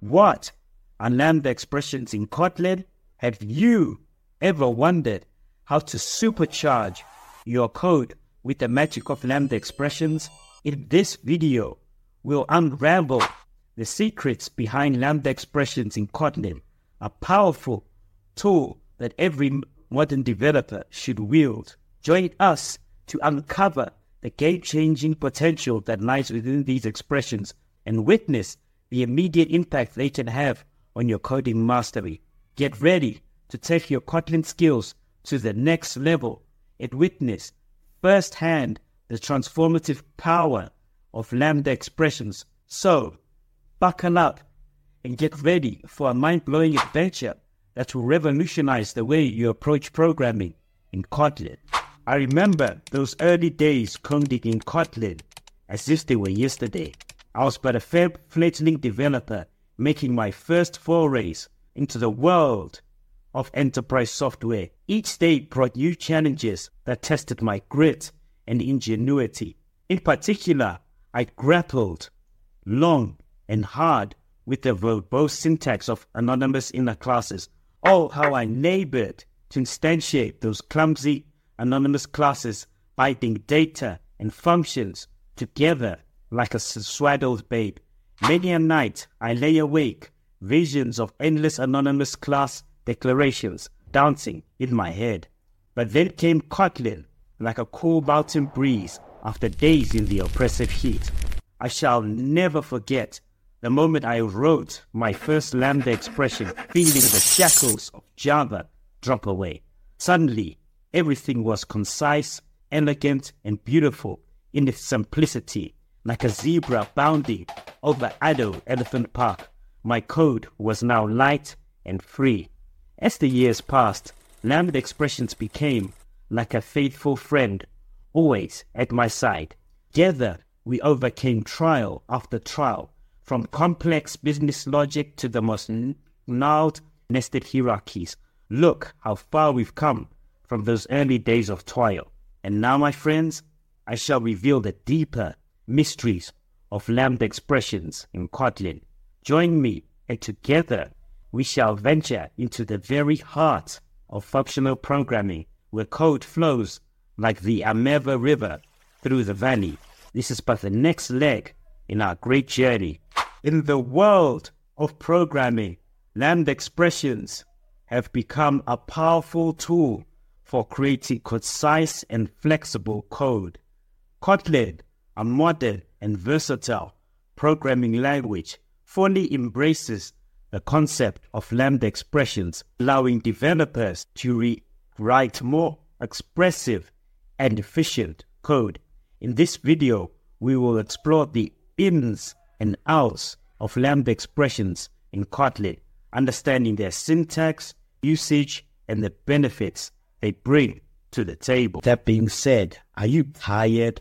What are Lambda expressions in Kotlin? Have you ever wondered how to supercharge your code with the magic of Lambda expressions? In this video, we'll unravel the secrets behind Lambda expressions in Kotlin, a powerful tool that every modern developer should wield. Join us to uncover the game-changing potential that lies within these expressions and witness the immediate impact they can have on your coding mastery. Get ready to take your Kotlin skills to the next level and witness firsthand the transformative power of Lambda expressions. So, buckle up and get ready for a mind-blowing adventure that will revolutionize the way you approach programming in Kotlin. I remember those early days coding in Kotlin as if they were yesterday. I was but a fledgling developer making my first forays into the world of enterprise software. Each day brought new challenges that tested my grit and ingenuity. In particular, I grappled long and hard with the verbose syntax of anonymous inner classes. Oh, how I labored to instantiate those clumsy anonymous classes, binding data and functions together like a swaddled babe. Many a night I lay awake, visions of endless anonymous class declarations dancing in my head. But then came Kotlin, like a cool mountain breeze after days in the oppressive heat. I shall never forget the moment I wrote my first Lambda expression, feeling the shackles of Java drop away. Suddenly, everything was concise, elegant, and beautiful in its simplicity. Like a zebra bounding over Addo Elephant Park, my code was now light and free. As the years passed, Lambda expressions became like a faithful friend, always at my side. Together, we overcame trial after trial, from complex business logic to the most gnarled nested hierarchies. Look how far we've come from those early days of toil. And now, my friends, I shall reveal the deeper mysteries of Lambda expressions in Kotlin. Join me, and together we shall venture into the very heart of functional programming, where code flows like the Ameva River through the valley. This is but the next leg in our great journey. In the world of programming, Lambda expressions have become a powerful tool for creating concise and flexible code. Kotlin, a modern and versatile programming language, fully embraces the concept of Lambda expressions, allowing developers to write more expressive and efficient code. In this video, we will explore the ins and outs of Lambda expressions in Kotlin, understanding their syntax, usage, and the benefits they bring to the table. That being said, are you tired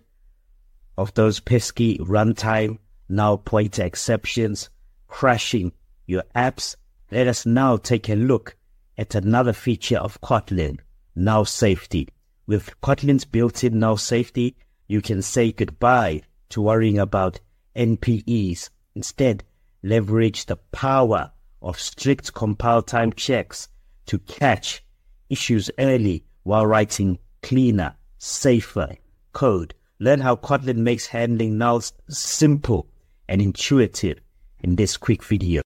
of those pesky runtime null pointer exceptions crashing your apps? Let us now take a look at another feature of Kotlin, null safety. With Kotlin's built-in null safety, you can say goodbye to worrying about NPEs. Instead, leverage the power of strict compile time checks to catch issues early while writing cleaner, safer code. Learn how Kotlin makes handling nulls simple and intuitive in this quick video.